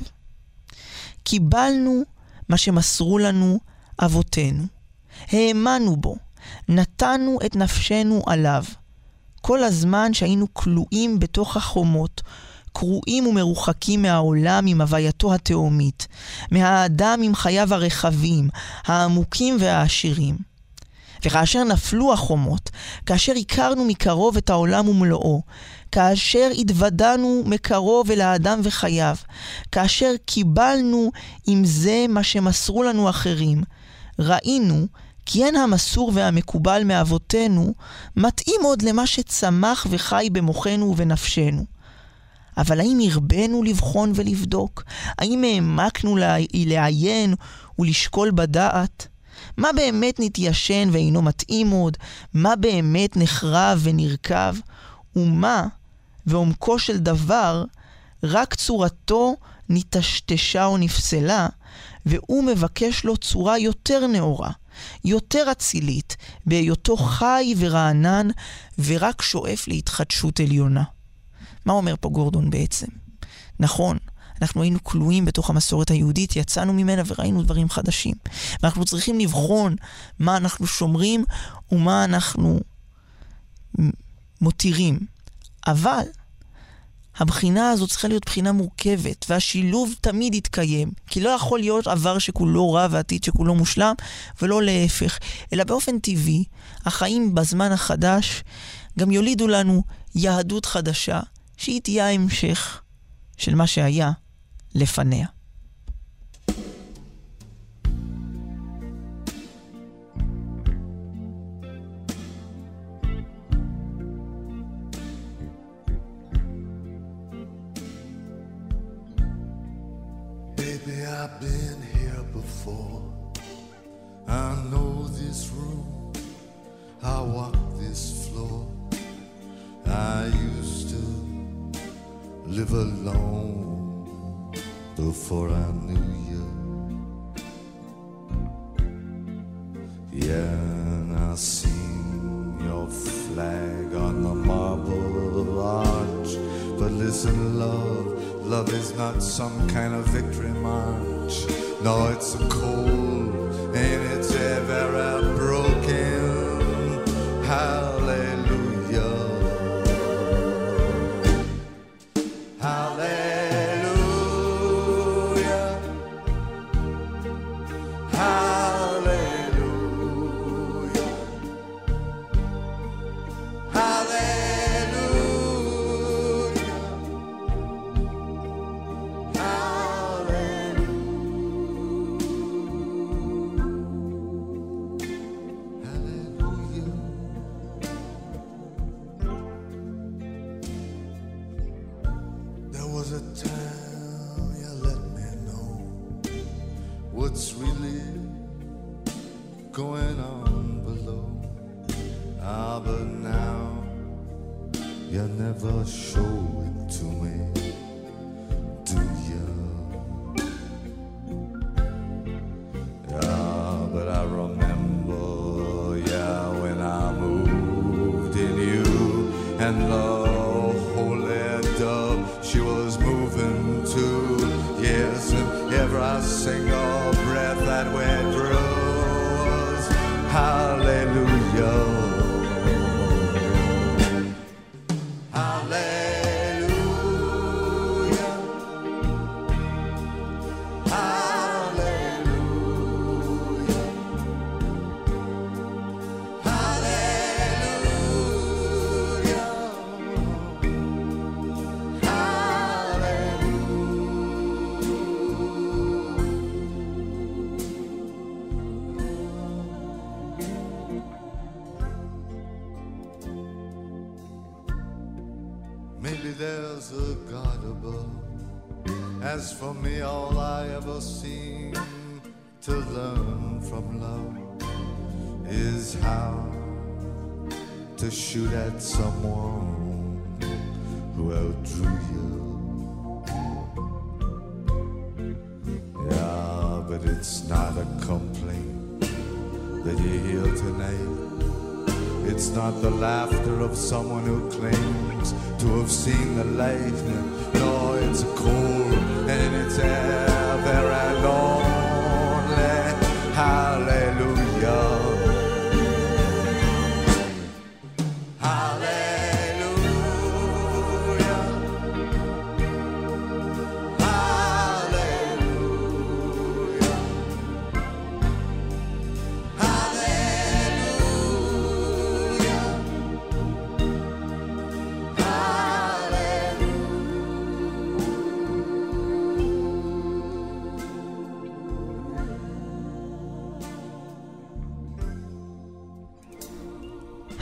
קיבלנו מה שמסרו לנו אבותינו, האמנו בו, נתנו את נפשנו עליו, כל הזמן שהיינו כלואים בתוך החומות, קרועים ומרוחקים מהעולם עם הווייתו התאומית, מהאדם עם חייו הרחבים, העמוקים והעשירים. וכאשר נפלו החומות, כאשר הכרנו מקרוב את העולם ומלואו, כאשר התוודענו מקרוב אל האדם וחייו, כאשר קיבלנו עם זה מה שמסרו לנו אחרים, ראינו כי אין המסור והמקובל מאבותינו מתאים עוד למה שצמח וחי במוחנו ובנפשנו. אבל האם הרבנו לבחון ולבדוק? האם העמקנו לעיין ולשקול בדעת? מה באמת נתיישן ואינו מתאים עוד? מה באמת נחרב ונרכב? ומה, ועומקו של דבר, רק צורתו נטשטשה או נפסלה, והוא מבקש לו צורה יותר נאורה, יותר אצילית, בהיותו חי ורענן, ורק שואף להתחדשות עליונה. מה אומר פה גורדון בעצם? נכון, אנחנו היינו כלואים בתוך המסורת היהודית, יצאנו ממנה וראינו דברים חדשים. ואנחנו צריכים לבחון מה אנחנו שומרים ומה אנחנו מותירים. אבל הבחינה הזאת צריכה להיות בחינה מורכבת, והשילוב תמיד יתקיים, כי לא יכול להיות עבר שכולו רע ועתיד שכולו מושלם, ולא להפך, אלא באופן טבעי, החיים בזמן החדש גם יולידו לנו יהדות חדשה, שהיא תהיה ההמשך של מה שהיה לפניה.
Baby, I've been here before. I know this room. I walk this floor. I used to live alone before I knew you. Yeah, and I seen your flag on the marble arch. But listen, love, love is not some kind of victory march. No, it's a cold and it's ever broken. Hallelujah. Hallelujah. Hallelujah. was a time you let me know what's really going on below. Ah, but now you never show it to me, do you? Yeah, but I remember, yeah, when I moved in you, and the holy dove, she was moving too. Yes, and every single breath that we drew was hallelujah. Maybe there's a God above. As for me, all I ever seem to learn from love is how to shoot at someone who outdrew you. Yeah, but it's not a complaint that you hear tonight. It's not the laughter of someone who claims to have seen the light. No, it's cold and it's ever and only hallelujah. Hallelujah.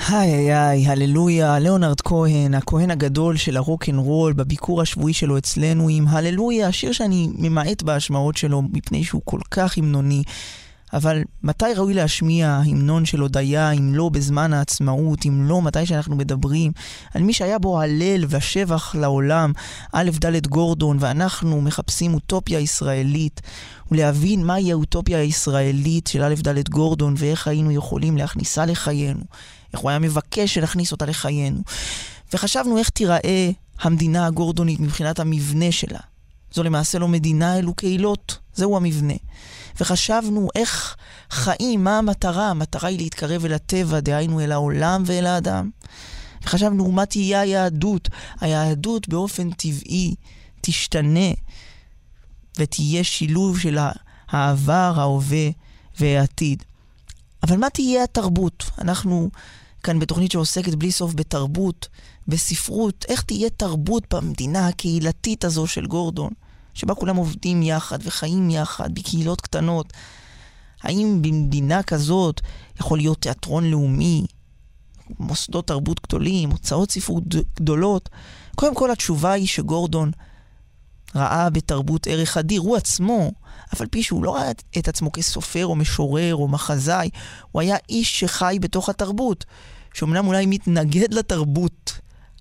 היי היי היי, הללויה, ליאונרד כהן, הכהן הגדול של הרוק אנד רול, בביקור השבועי שלו אצלנו עם הללויה, השיר שאני ממעט בהשמעות שלו מפני שהוא כל כך המנוני. אבל מתי ראוי להשמיע המנון של הודיה, אם לא בזמן העצמאות, אם לא מתי שאנחנו מדברים על מי שהיה בו הלל והשבח לעולם, א' ד' גורדון, ואנחנו מחפשים אוטופיה ישראלית, ולהבין מהי האוטופיה הישראלית של א' ד' גורדון, ואיך היינו יכולים להכניסה לחיינו, איך הוא היה מבקש שנכניס אותה לחיינו. וחשבנו איך תיראה המדינה הגורדונית מבחינת המבנה שלה. זו למעשה לא מדינה, אלו קהילות, זהו המבנה. וחשבנו איך חיים, מה המטרה? המטרה היא להתקרב אל הטבע, דהיינו אל העולם ואל האדם. וחשבנו מה תהיה היהדות. היהדות באופן טבעי תשתנה, ותהיה שילוב של העבר, ההווה והעתיד. אבל מה תהיה התרבות? אנחנו כאן בתוכנית שעוסקת בלי סוף בתרבות, בספרות. איך תהיה תרבות במדינה הקהילתית הזו של גורדון? שבה כולם עובדים יחד וחיים יחד בקהילות קטנות. האם במדינה כזאת יכול להיות תיאטרון לאומי, מוסדות תרבות גדולים, הוצאות ספרות גדולות? קודם כל התשובה היא שגורדון ראה בתרבות ערך אדיר, הוא עצמו, אבל פי שהוא לא ראה את עצמו כסופר או משורר או מחזאי, הוא היה איש שחי בתוך התרבות, שאומנם אולי מתנגד לתרבות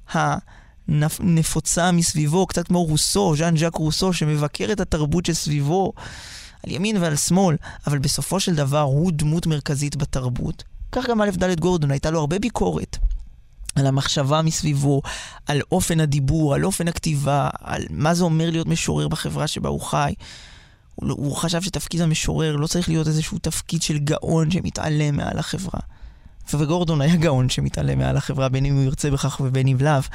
הנפוצה מסביבו, קצת כמו רוסו, ז'אן ז'אק רוסו, שמבקר את התרבות שסביבו, על ימין ועל שמאל, אבל בסופו של דבר הוא דמות מרכזית בתרבות. כך גם א' ד' גורדון, הייתה לו הרבה ביקורת על המחשבה מסביבו, על אופן הדיבור, על אופן הכתיבה, על מה זה אומר להיות משורר בחברה שבה הוא חי. הוא, הוא חשב שתפקיד המשורר לא צריך להיות איזשהו תפקיד של גאון שמתעלם מעל החברה. וגורדון היה גאון שמתעלם מעל החברה, בין אם הוא ירצה בכך ובין אם לאו.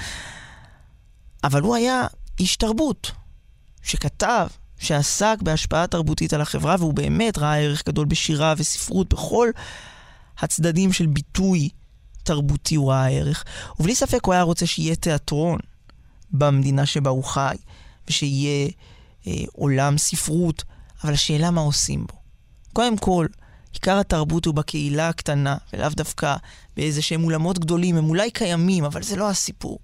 אבל הוא היה איש תרבות, שכתב, שעסק בהשפעה תרבותית על החברה, והוא באמת ראה ערך גדול בשירה וספרות, בכל הצדדים של ביטוי תרבותי הוא ראה ערך. ובלי ספק הוא היה רוצה שיהיה תיאטרון במדינה שבה הוא חי, ושיהיה אה, עולם ספרות, אבל השאלה מה עושים בו. קודם כל, עיקר התרבות הוא בקהילה הקטנה, ולאו דווקא באיזה שהם אולמות גדולים, הם אולי קיימים, אבל זה לא הסיפור.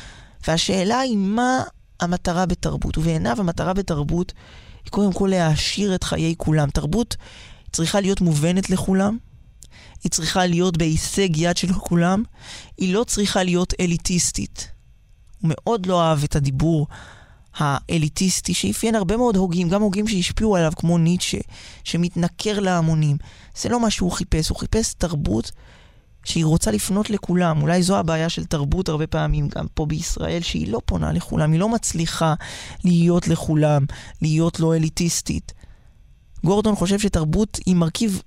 והשאלה היא מה המטרה בתרבות, ובעיניו המטרה בתרבות היא קודם כל להעשיר את חיי כולם. תרבות צריכה להיות מובנת לכולם, היא צריכה להיות בהישג יד של כולם, היא לא צריכה להיות אליטיסטית. הוא מאוד לא אהב את הדיבור האליטיסטי, שאפיין הרבה מאוד הוגים, גם הוגים שהשפיעו עליו כמו ניטשה, שמתנכר להמונים. זה לא מה שהוא חיפש, הוא חיפש תרבות שהיא רוצה לפנות לכולם. אולי זו הבעיה של תרבות הרבה פעמים, גם פה בישראל, שהיא לא פונה לכולם, היא לא מצליחה להיות לכולם, להיות לא אליטיסטית. גורדון חושב שתרבות היא מרכיב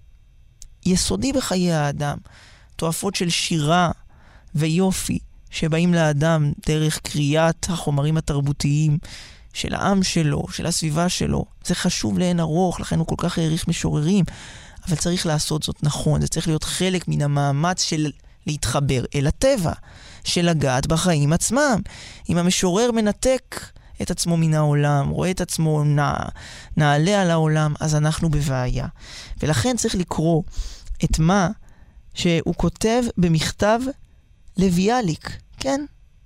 יסודי בחיי האדם. תועפות של שירה ויופי שבאים לאדם דרך קריאת החומרים התרבותיים של העם שלו, של הסביבה שלו. זה חשוב לאין ארוך, לכן הוא כל כך העריך משוררים, אבל צריך לעשות זאת נכון. זה צריך להיות חלק מן המאמץ של להתחבר אל הטבע, של לגעת בחיים עצמם. אם המשורר מנתק את עצמו מן העולם, רואה את עצמו נע, נעלה על העולם, אז אנחנו בבעיה. ולכן צריך לקרוא את מה שהוא כותב במכתב לביאליק, כן?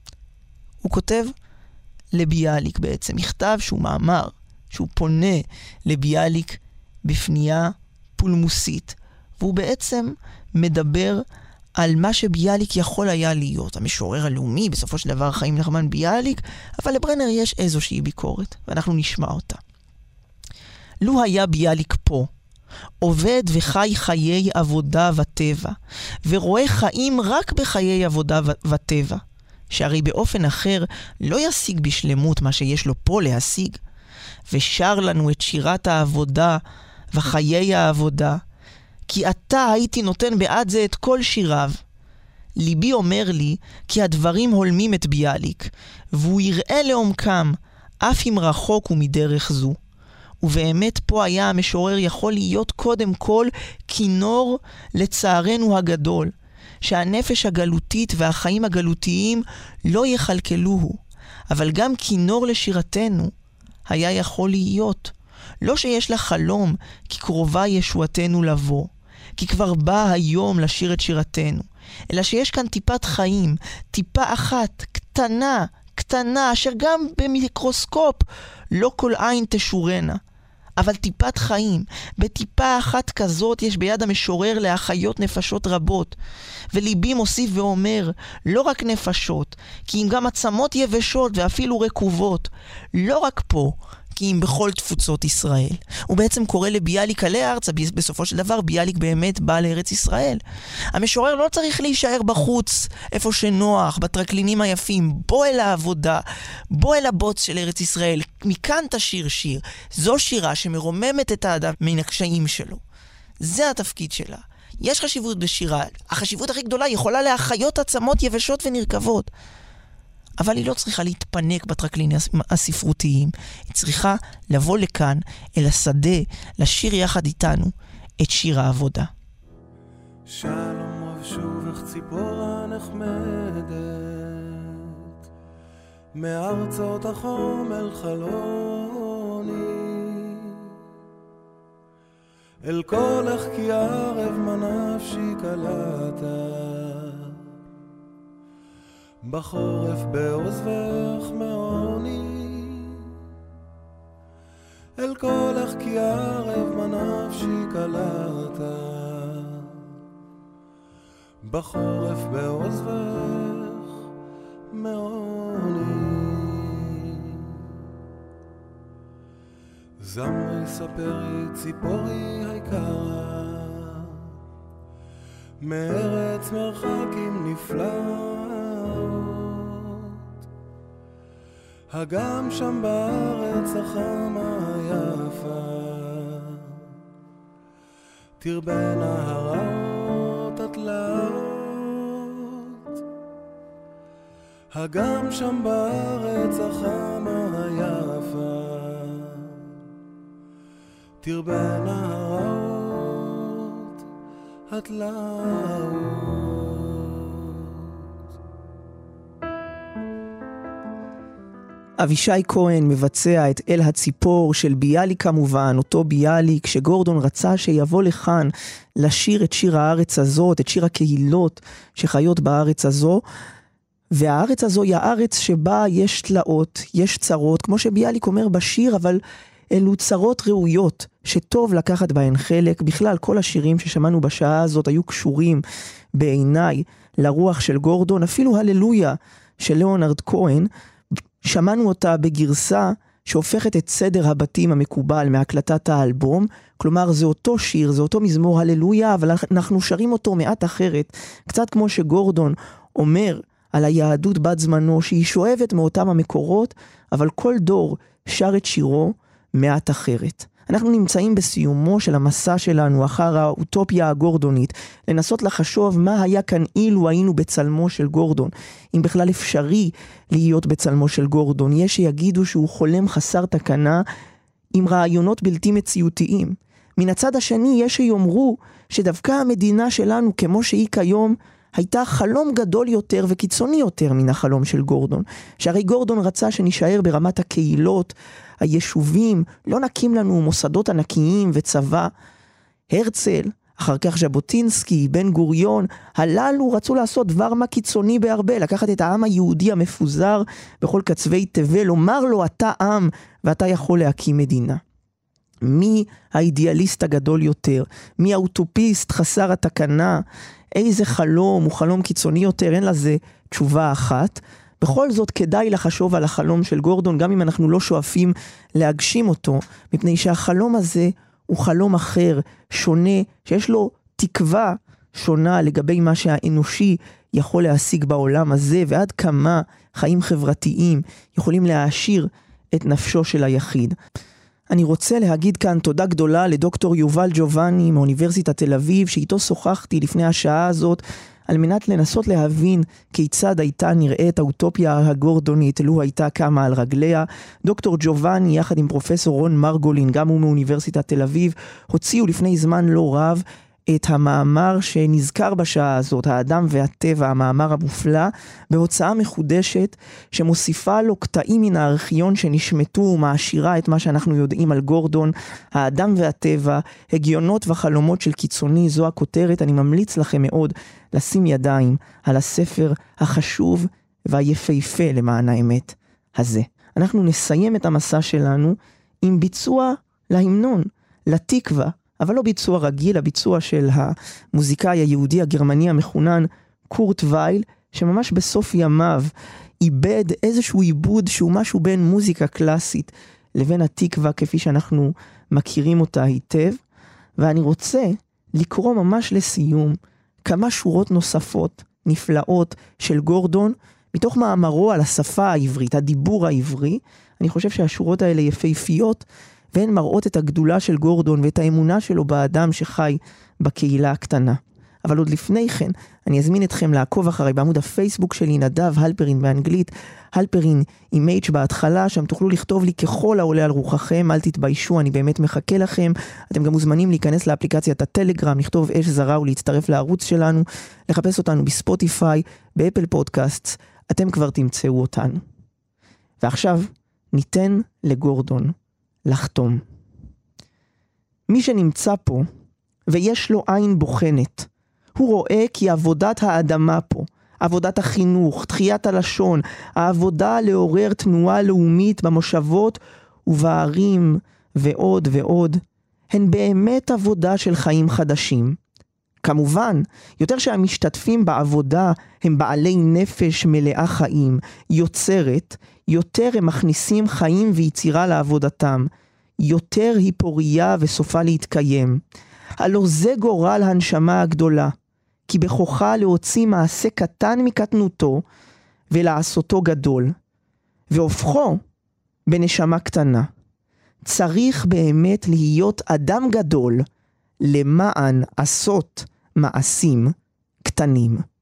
הוא כותב לביאליק בעצם, מכתב שהוא מאמר, שהוא פונה לביאליק בפנייה פולמוסית, והוא בעצם מדבר על מה שביאליק יכול היה להיות, המשורר הלאומי, בסופו של דבר חיים נחמן ביאליק, אבל לברנר יש איזושהי ביקורת, ואנחנו נשמע אותה. לו היה ביאליק פה, עובד וחי חיי עבודה וטבע, ורואה חיים רק בחיי עבודה וטבע, שהרי באופן אחר לא ישיג בשלמות מה שיש לו פה להשיג, ושר לנו את שירת העבודה וחיי העבודה, כי אתה הייתי נותן בעד זה את כל שיריו. ליבי אומר לי כי הדברים הולמים את ביאליק, והוא יראה לעומקם, אף אם רחוק ומדרך זו. ובאמת פה היה המשורר יכול להיות קודם כל כינור לצערנו הגדול, שהנפש הגלותית והחיים הגלותיים לא יחלקלוהו, אבל גם כינור לשירתנו היה יכול להיות. לא שיש לה חלום כי קרובה ישועתנו לבוא, כי כבר בא היום לשיר את שירתנו, אלא שיש כאן טיפת חיים, טיפה אחת, קטנה, קטנה, אשר גם במיקרוסקופ לא כל עין תשורנה. אבל טיפת חיים, בטיפה אחת כזאת יש ביד המשורר להחיות נפשות רבות. וליבי מוסיף ואומר, לא רק נפשות, כי אם גם עצמות יבשות ואפילו רקובות. לא רק פה, כי אם בכל תפוצות ישראל. הוא בעצם קורא לביאליק עלי ארצה, בסופו של דבר ביאליק באמת בא לארץ ישראל. המשורר לא צריך להישאר בחוץ, איפה שנוח, בטרקלינים היפים, בוא אל העבודה, בוא אל הבוץ של ארץ ישראל, מכאן תשיר שיר. זו שירה שמרוממת את האדם מן הקשיים שלו. זה התפקיד שלה. יש חשיבות בשירה, החשיבות הכי גדולה יכולה להחיות עצמות יבשות ונרכבות. אבל היא לא צריכה להתפנק בטרקלינים הספרותיים. היא צריכה לבוא לכאן, אל השדה, לשיר יחד איתנו את שיר העבודה.
שלום רב שובך ציפורה נחמדת, מארצות החום אל חלוני, אל קולך כי ערב מנפשי קלטה, בחורף בעוזבך מעוני, אל קולך כי ערב מנפשי קלטה, בחורף בעוזבך מעוני. זמרי ספרי ציפורי היקרה, מארץ מרחקים נפלאות, הגם שם בארץ החמה היפה, תרבנה הרעות התלאות, הגם שם בארץ החמה היפה, תרבנה הרעות התלאות.
אבישי כהן מבצע את אל הציפור של ביאליק כמובן, אותו ביאליק שגורדון רצה שיבוא לכאן לשיר את שיר הארץ הזאת, את שיר הקהילות שחיות בארץ הזו, והארץ הזו היא הארץ שבה יש תלאות, יש צרות, כמו שביאליק אומר בשיר, אבל אלו צרות ראויות שטוב לקחת בהן חלק. בכלל כל השירים ששמענו בשעה הזאת היו קשורים בעיניי לרוח של גורדון, אפילו הללויה של ליאונרד כהן, שמענו אותה בגרסה שהופכת את סדר הבתים המקובל מהקלטת האלבום, כלומר זה אותו שיר, זה אותו מזמור הללויה, אבל אנחנו שרים אותו מעט אחרת, קצת כמו שגורדון אומר על היהדות בת זמנו, שהיא שואבת מאותם המקורות, אבל כל דור שר את שירו מעט אחרת. אנחנו נמצאים בסיומו של המסע שלנו אחר האוטופיה הגורדונית, לנסות לחשוב מה היה כאן אילו היינו בצלמו של גורדון, אם בכלל אפשרי להיות בצלמו של גורדון. יש שיגידו שהוא חולם חסר תקנה עם רעיונות בלתי מציאותיים. מן הצד השני יש שיאמרו שדווקא המדינה שלנו כמו שהיא כיום הייתה חלום גדול יותר וקיצוני יותר מן החלום של גורדון. שהרי גורדון רצה שנשאר ברמת הקהילות, היישובים, לא נקים לנו מוסדות ענקיים וצבא. הרצל, אחר כך ז'בוטינסקי, בן גוריון, הללו רצו לעשות דבר מה קיצוני בהרבה, לקחת את העם היהודי המפוזר בכל קצווי תבל, לומר לו אתה עם ואתה יכול להקים מדינה. מי האידיאליסט הגדול יותר? מי האוטופיסט חסר התקנה? איזה חלום הוא חלום קיצוני יותר? אין לזה תשובה אחת. בכל זאת כדאי לחשוב על החלום של גורדון, גם אם אנחנו לא שואפים להגשים אותו, מפני שהחלום הזה הוא חלום אחר, שונה, שיש לו תקווה שונה לגבי מה שהאנושי יכול להשיג בעולם הזה, ועד כמה חיים חברתיים יכולים להעשיר את נפשו של היחיד. אני רוצה להגיד כאן תודה גדולה לדוקטור יובל ג'ובאני מאוניברסיטת תל אביב, שאיתו שוחחתי לפני השעה הזאת, על מנת לנסות להבין כיצד הייתה נראית האוטופיה הגורדונית, לו הייתה קמה על רגליה. דוקטור ג'ובאני יחד עם פרופסור רון מרגולין, גם הוא מאוניברסיטת תל אביב, הוציאו לפני זמן לא רב את המאמר שנזכר בשעה הזאת, האדם והטבע, המאמר המופלא, בהוצאה מחודשת שמוסיפה לו קטעים מן הארכיון שנשמטו ומעשירה את מה שאנחנו יודעים על גורדון, האדם והטבע, הגיונות וחלומות של קיצוני, זו הכותרת. אני ממליץ לכם מאוד לשים ידיים על הספר החשוב והיפהפה למען האמת הזה. אנחנו נסיים את המסע שלנו עם ביצוע להמנון, לתקווה, אבל לא ביצוע רגיל, הביצוע של המוזיקאי היהודי הגרמני המחונן קורט וייל, שממש בסוף ימיו איבד איזשהו עיבוד שהוא משהו בין מוזיקה קלאסית לבין התקווה כפי שאנחנו מכירים אותה היטב. ואני רוצה לקרוא ממש לסיום כמה שורות נוספות נפלאות של גורדון מתוך מאמרו על השפה העברית, הדיבור העברי. אני חושב שהשורות האלה יפהפיות, והן מראות את הגדולה של גורדון ואת האמונה שלו באדם שחי בקהילה הקטנה. אבל עוד לפני כן, אני אזמין אתכם לעקוב אחרי בעמוד הפייסבוק שלי, נדב הלפרין באנגלית, הלפרין עם H בהתחלה, שם תוכלו לכתוב לי ככל העולה על רוחכם, אל תתביישו, אני באמת מחכה לכם. אתם גם מוזמנים להיכנס לאפליקציית הטלגרם, לכתוב אש זרה ולהצטרף לערוץ שלנו, לחפש אותנו בספוטיפיי, באפל פודקאסט, אתם כבר תמצאו אותנו. ועכשיו ניתן לגורדון לחתום. מי שנמצא פה ויש לו עין בוחנת, הוא רואה כי עבודת האדמה פה, עבודת החינוך, תחיית הלשון, העבודה לעורר תנועה לאומית במושבות ובערים ועוד ועוד, הן באמת עבודה של חיים חדשים. כמובן, יותר שהמשתתפים בעבודה הם בעלי נפש מלאה חיים, יוצרת, יותר הם מכניסים חיים ויצירה לעבודתם, יותר היא פוריה וסופה להתקיים. הלא זה גורל הנשמה הגדולה, כי בכוחה להוציא מעשה קטן מקטנותו ולעשותו גדול, והופכו בנשמה קטנה. צריך באמת להיות אדם גדול למען עשות מעשים קטנים.